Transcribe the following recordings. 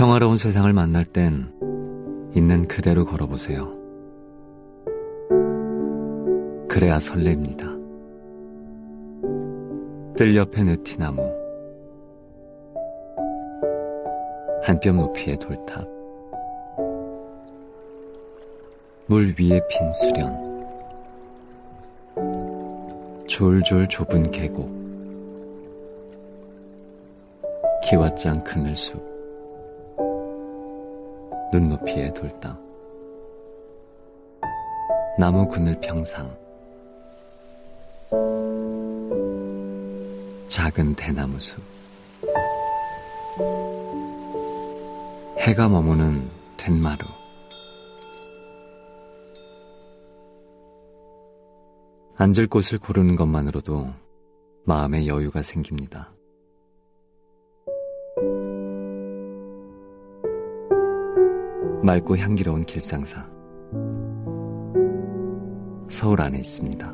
평화로운 세상을 만날 땐 있는 그대로 걸어보세요. 그래야 설렙니다. 뜰 옆에 느티나무, 한 뼘 높이의 돌탑, 물 위에 핀 수련, 졸졸 좁은 계곡, 기왓장 그늘숲, 눈높이의 돌담, 나무 그늘 평상, 작은 대나무숲, 해가 머무는 된마루, 앉을 곳을 고르는 것만으로도 마음의 여유가 생깁니다. 맑고 향기로운 길상사, 서울 안에 있습니다.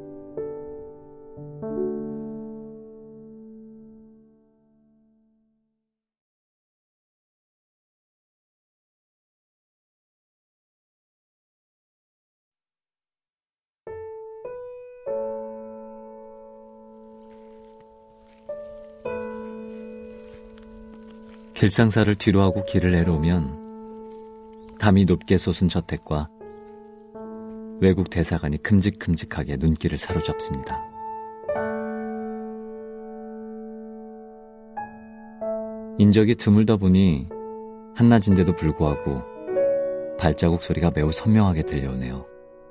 길상사를 뒤로 하고 길을 내려오면 담이 높게 솟은 저택과 외국 대사관이 큼직큼직하게 눈길을 사로잡습니다. 인적이 드물다 보니 한낮인데도 불구하고 발자국 소리가 매우 선명하게 들려오네요.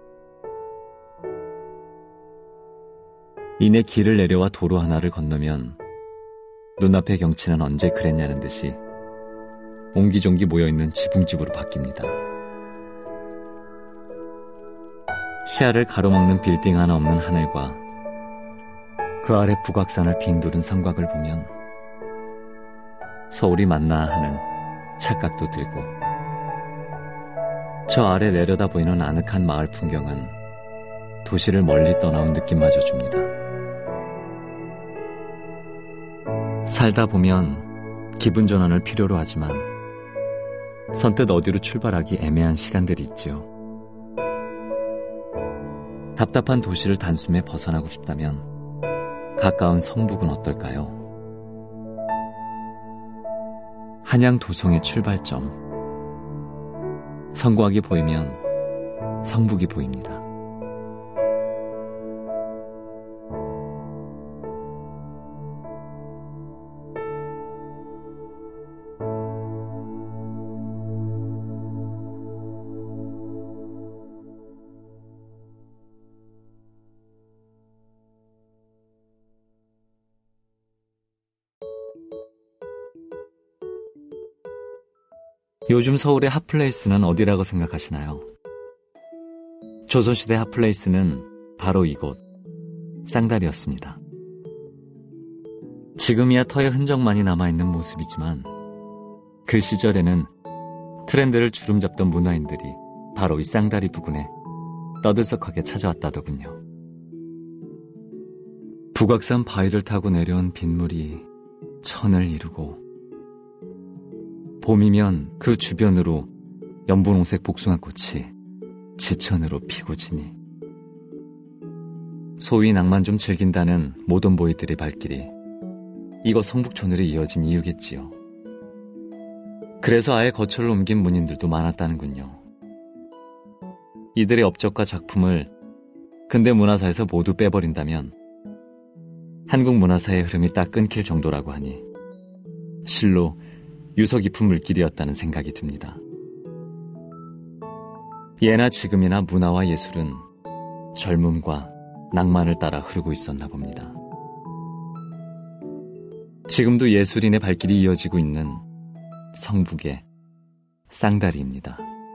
이내 길을 내려와 도로 하나를 건너면 눈앞의 경치는 언제 그랬냐는 듯이 옹기종기 모여있는 지붕집으로 바뀝니다. 시야를 가로막는 빌딩 하나 없는 하늘과 그 아래 북악산을 빙두른 성곽을 보면 서울이 맞나 하는 착각도 들고, 저 아래 내려다 보이는 아늑한 마을 풍경은 도시를 멀리 떠나온 느낌마저 줍니다. 살다 보면 기분 전환을 필요로 하지만 선뜻 어디로 출발하기 애매한 시간들이 있죠. 답답한 도시를 단숨에 벗어나고 싶다면 가까운 성북은 어떨까요? 한양 도성의 출발점, 성곽이 보이면 성북이 보입니다. 요즘 서울의 핫플레이스는 어디라고 생각하시나요? 조선시대 핫플레이스는 바로 이곳, 쌍다리였습니다. 지금이야 터의 흔적만이 남아있는 모습이지만 그 시절에는 트렌드를 주름잡던 문화인들이 바로 이 쌍다리 부근에 떠들썩하게 찾아왔다더군요. 북악산 바위를 타고 내려온 빗물이 천을 이루고, 봄이면 그 주변으로 연분홍색 복숭아꽃이 지천으로 피고 지니, 소위 낭만 좀 즐긴다는 모던보이들의 발길이 이곳 성북촌으로 이어진 이유겠지요. 그래서 아예 거처를 옮긴 문인들도 많았다는군요. 이들의 업적과 작품을 근대 문화사에서 모두 빼버린다면 한국 문화사의 흐름이 딱 끊길 정도라고 하니 실로 유서 깊은 물길이었다는 생각이 듭니다. 예나 지금이나 문화와 예술은 젊음과 낭만을 따라 흐르고 있었나 봅니다. 지금도 예술인의 발길이 이어지고 있는 성북의 쌍다리입니다.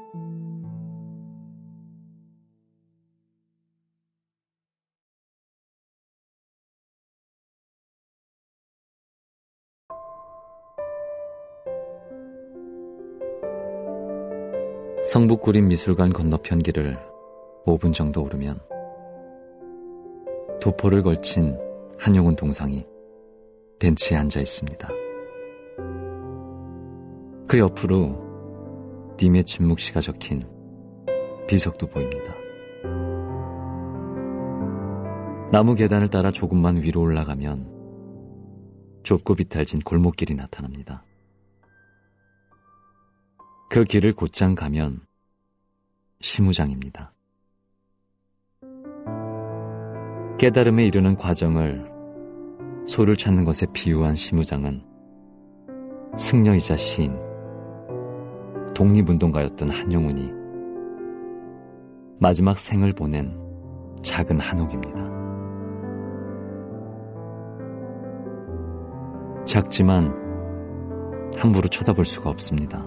성북구립미술관 건너편 길을 5분 정도 오르면 도포를 걸친 한용운 동상이 벤치에 앉아 있습니다. 그 옆으로 님의 진묵시가 적힌 비석도 보입니다. 나무 계단을 따라 조금만 위로 올라가면 좁고 비탈진 골목길이 나타납니다. 그 길을 곧장 가면 시무장입니다. 깨달음에 이르는 과정을 소를 찾는 것에 비유한 시무장은 승려이자 시인, 독립운동가였던 한용운이 마지막 생을 보낸 작은 한옥입니다. 작지만 함부로 쳐다볼 수가 없습니다.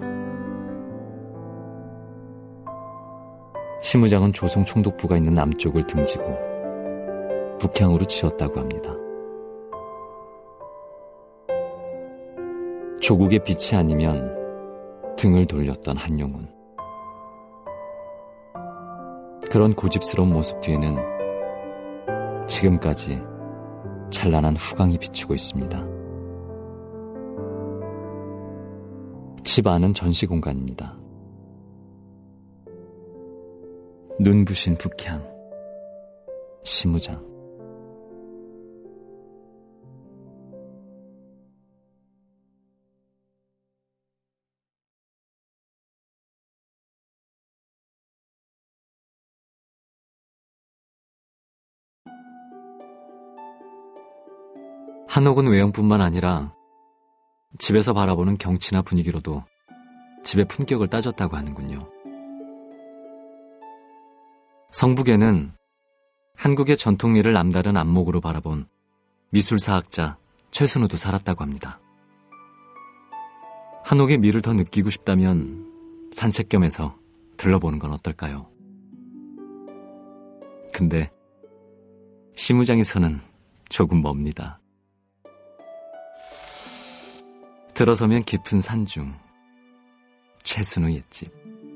시무장은 조송 총독부가 있는 남쪽을 등지고 북향으로 지었다고 합니다. 조국의 빛이 아니면 등을 돌렸던 한용운. 그런 고집스러운 모습 뒤에는 지금까지 찬란한 후광이 비추고 있습니다. 집 안은 전시 공간입니다. 눈부신 북향, 시무장. 한옥은 외형뿐만 아니라 집에서 바라보는 경치나 분위기로도 집의 품격을 따졌다고 하는군요. 성북에는 한국의 전통미를 남다른 안목으로 바라본 미술사학자 최순우도 살았다고 합니다. 한옥의 미를 더 느끼고 싶다면 산책 겸해서 들러보는 건 어떨까요? 근데 시무장에서는 조금 멉니다. 들어서면 깊은 산중, 최순우 옛집.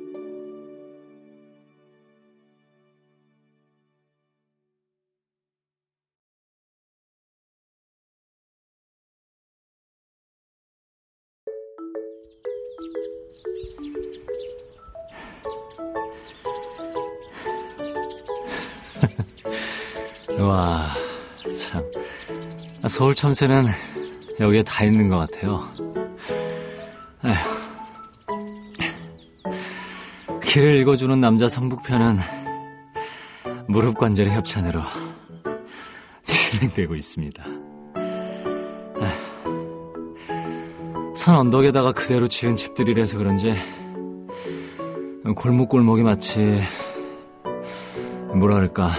와, 참. 서울 참새는 여기에 다 있는 것 같아요. 에휴. 길을 읽어주는 남자 성북편은 무릎 관절의 협찬으로 진행되고 있습니다. 산 언덕에다가 그대로 지은 집들이라서 그런지 골목골목이 마치 뭐랄까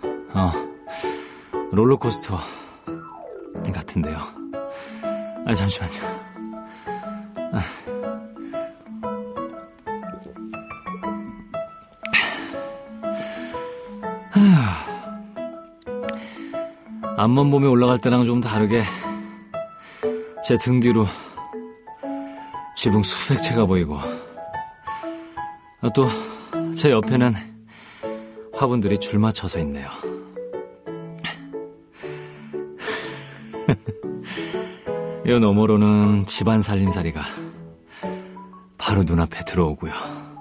롤러코스터 같은데요. 잠시만요. 앞만 보며 올라갈 때랑 좀 다르게 제 등 뒤로 지붕 수백 채가 보이고 또 제 옆에는 화분들이 줄 맞춰서 있네요. 이 너머로는 집안 살림살이가 바로 눈앞에 들어오고요.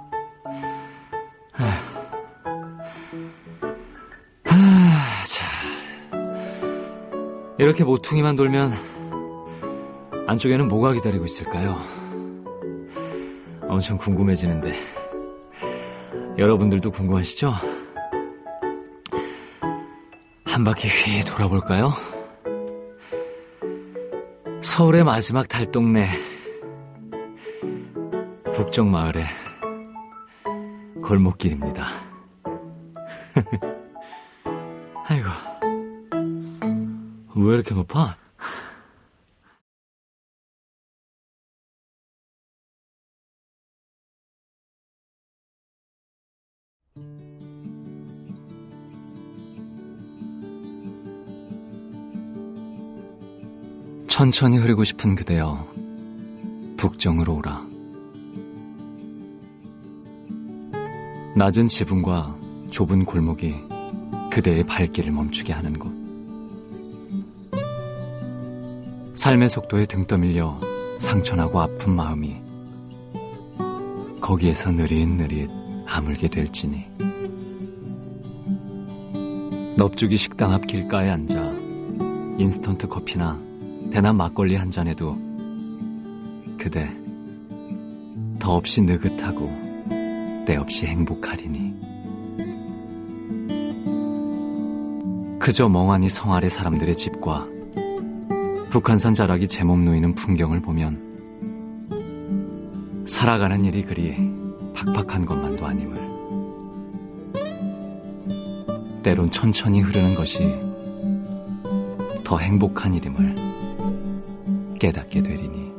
이렇게 모퉁이만 돌면 안쪽에는 뭐가 기다리고 있을까요? 엄청 궁금해지는데 여러분들도 궁금하시죠? 한 바퀴 휘 돌아볼까요? 서울의 마지막 달동네 북정마을의 골목길입니다. 아이고, 왜 이렇게 높아? 천천히 흐르고 싶은 그대여 북정으로 오라. 낮은 지붕과 좁은 골목이 그대의 발길을 멈추게 하는 곳. 삶의 속도에 등 떠밀려 상처나고 아픈 마음이 거기에서 느릿느릿 아물게 될지니. 넙죽이 식당 앞 길가에 앉아 인스턴트 커피나 대낮 막걸리 한 잔에도 그대 더없이 느긋하고 때없이 행복하리니. 그저 멍하니 성 아래 사람들의 집과 북한산 자락이 제 몸 놓이는 풍경을 보면 살아가는 일이 그리 팍팍한 것만도 아님을, 때론 천천히 흐르는 것이 더 행복한 일임을 깨닫게 되리니.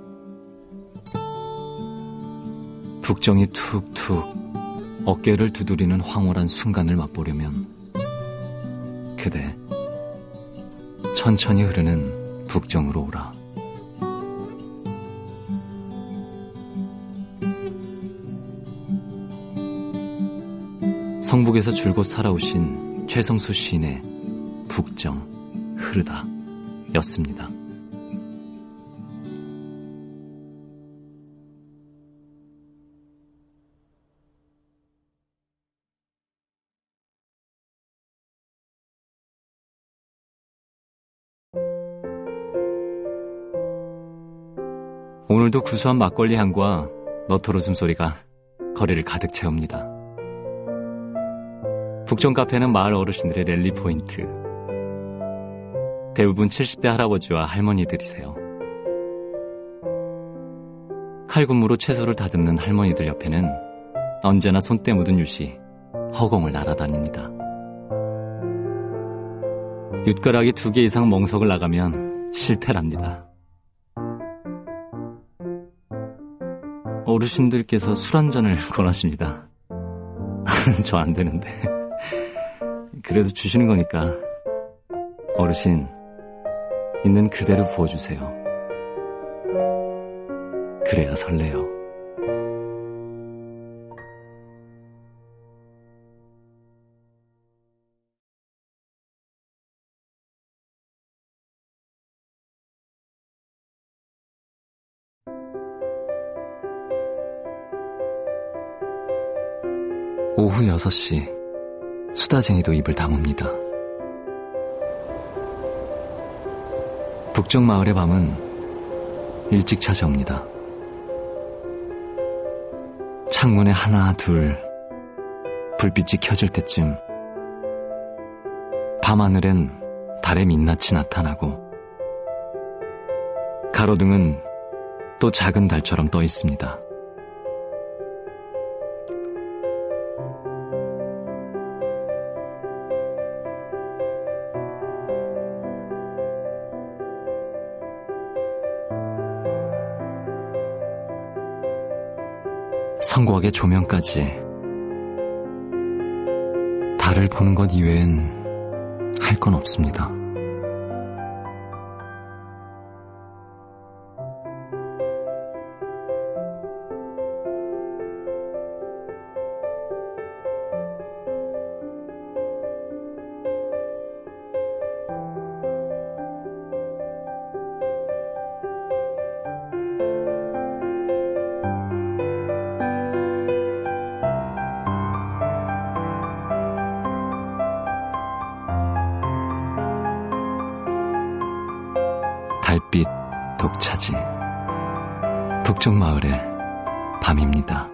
북정이 툭툭 어깨를 두드리는 황홀한 순간을 맛보려면 그대 천천히 흐르는 북정으로 오라. 성북에서 줄곧 살아오신 최성수 시인의 북정 흐르다 였습니다. 오늘도 구수한 막걸리 향과 너털 웃음소리가 거리를 가득 채웁니다. 북정 카페는 마을 어르신들의 랠리 포인트. 대부분 70대 할아버지와 할머니들이세요. 칼군무로 채소를 다듬는 할머니들 옆에는 언제나 손때 묻은 유시 허공을 날아다닙니다. 윷가락이 2개 이상 멍석을 나가면 실패랍니다. 어르신들께서 술 한 잔을 권하십니다. 저 안 되는데. 그래도 주시는 거니까 어르신 있는 그대로 부어주세요. 그래야 설레요. 오후 6시 수다쟁이도 입을 다뭅니다. 북정 마을의 밤은 일찍 찾아옵니다. 창문에 하나 둘 불빛이 켜질 때쯤 밤하늘엔 달의 민낯이 나타나고 가로등은 또 작은 달처럼 떠 있습니다. 성곽의 조명까지 달을 보는 것 이외엔 할 건 없습니다. 달빛 독차지 북정 마을의 밤입니다.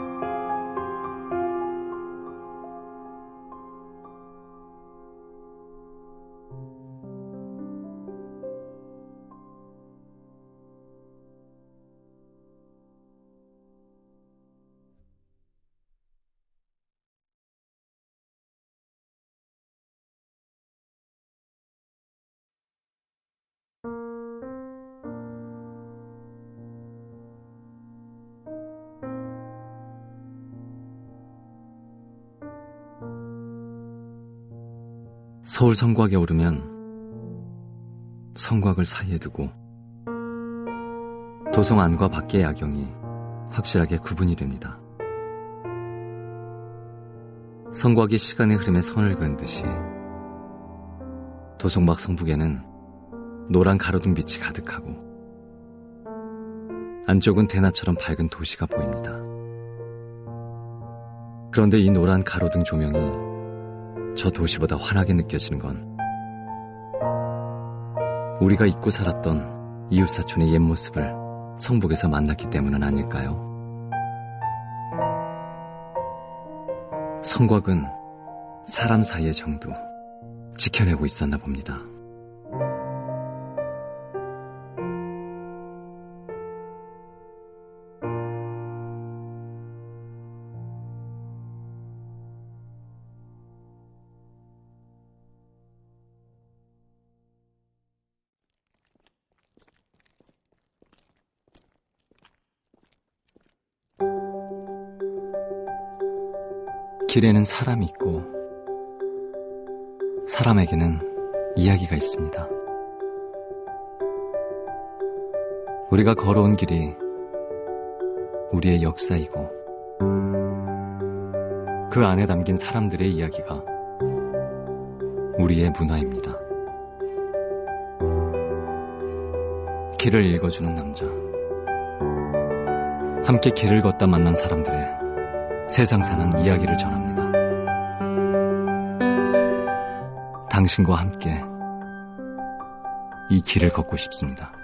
서울 성곽에 오르면 성곽을 사이에 두고 도성 안과 밖의 야경이 확실하게 구분이 됩니다. 성곽이 시간의 흐름에 선을 그은 듯이 도성 밖 성북에는 노란 가로등빛이 가득하고 안쪽은 대낮처럼 밝은 도시가 보입니다. 그런데 이 노란 가로등 조명이 저 도시보다 환하게 느껴지는 건 우리가 잊고 살았던 이웃사촌의 옛 모습을 성북에서 만났기 때문은 아닐까요? 성곽은 사람 사이의 정도 지켜내고 있었나 봅니다. 길에는 사람이 있고 사람에게는 이야기가 있습니다. 우리가 걸어온 길이 우리의 역사이고 그 안에 담긴 사람들의 이야기가 우리의 문화입니다. 길을 읽어주는 남자, 함께 길을 걷다 만난 사람들의 세상 사는 이야기를 전합니다. 당신과 함께 이 길을 걷고 싶습니다.